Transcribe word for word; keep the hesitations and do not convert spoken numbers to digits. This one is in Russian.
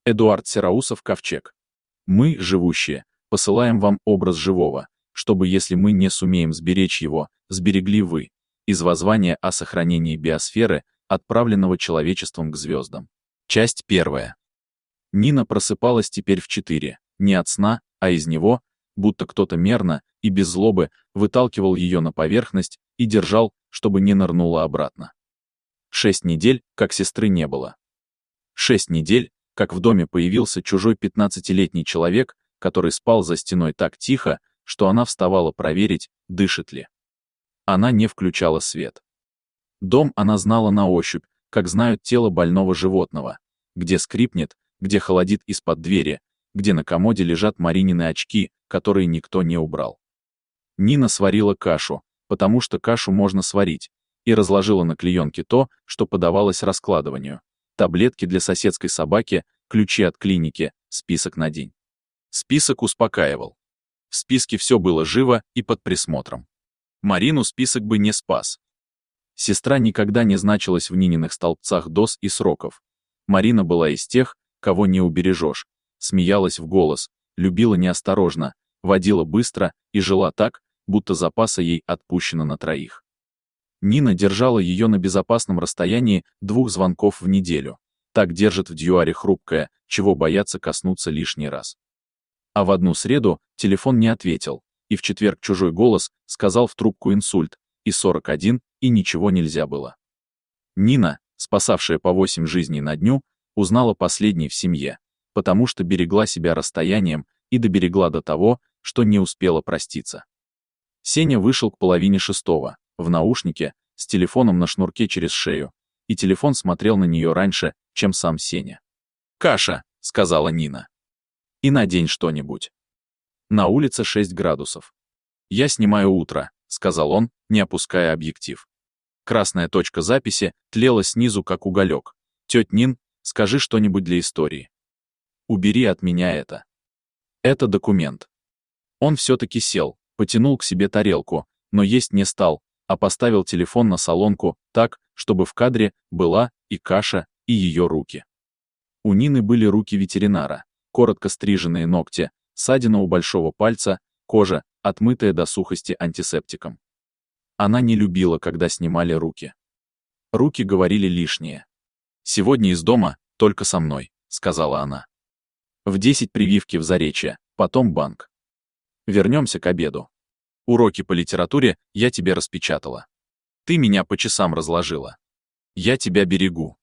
Эдуард Сераусов, Ковчег. Мы, живущие, посылаем вам образ живого, чтобы, если мы не сумеем сберечь его, сберегли вы, из воззвания о сохранении биосферы, отправленного человечеством к звездам. Часть первая. Нина просыпалась теперь в четыре, не от сна, а из него, будто кто-то мерно и без злобы выталкивал ее на поверхность и держал, чтобы не нырнула обратно. Шесть недель, как сестры не было. Шесть недель, как в доме появился чужой пятнадцатилетний человек, который спал за стеной так тихо, что она вставала проверить, дышит ли. Она не включала свет. Дом она знала на ощупь, как знают тело больного животного, где скрипнет, где холодит из-под двери, где на комоде лежат Маринины очки, которые никто не убрал. Нина сварила кашу, потому что кашу можно сварить, и разложила на клеенке то, что подавалось раскладыванию. Таблетки для соседской собаки, ключи от клиники, список на день. Список успокаивал. В списке все было живо и под присмотром. Марину список бы не спас. Сестра никогда не значилась в Нининых столбцах доз и сроков. Марина была из тех, кого не убережешь, смеялась в голос, любила неосторожно, водила быстро и жила так, будто запаса ей отпущено на троих. Нина держала ее на безопасном расстоянии двух звонков в неделю. Так держит в дьюаре хрупкое, чего боятся коснуться лишний раз. А в одну среду телефон не ответил, и в четверг чужой голос сказал в трубку инсульт, и сорок один, и ничего нельзя было. Нина, спасавшая по восемь жизней на дню, узнала последней в семье, потому что берегла себя расстоянием и доберегла до того, что не успела проститься. Сеня вышел к половине шестого, в наушнике, с телефоном на шнурке через шею, и телефон смотрел на нее раньше, чем сам Сеня. «Каша», — сказала Нина. «И надень что-нибудь». На улице шесть градусов. «Я снимаю утро», — сказал он, не опуская объектив. Красная точка записи тлела снизу, как уголек. «Тетя Нин, скажи что-нибудь для истории. Убери от меня это. Это документ». Он все-таки сел, потянул к себе тарелку, но есть не стал, а поставил телефон на солонку так, чтобы в кадре была и каша, и ее руки. У Нины были руки ветеринара, коротко стриженные ногти, ссадина у большого пальца, кожа, отмытая до сухости антисептиком. Она не любила, когда снимали руки. Руки говорили лишнее. «Сегодня из дома, только со мной», — сказала она. В десять прививки в Заречье, потом банк. Вернемся к обеду. Уроки по литературе я тебе распечатала. Ты меня по часам разложила. Я тебя берегу.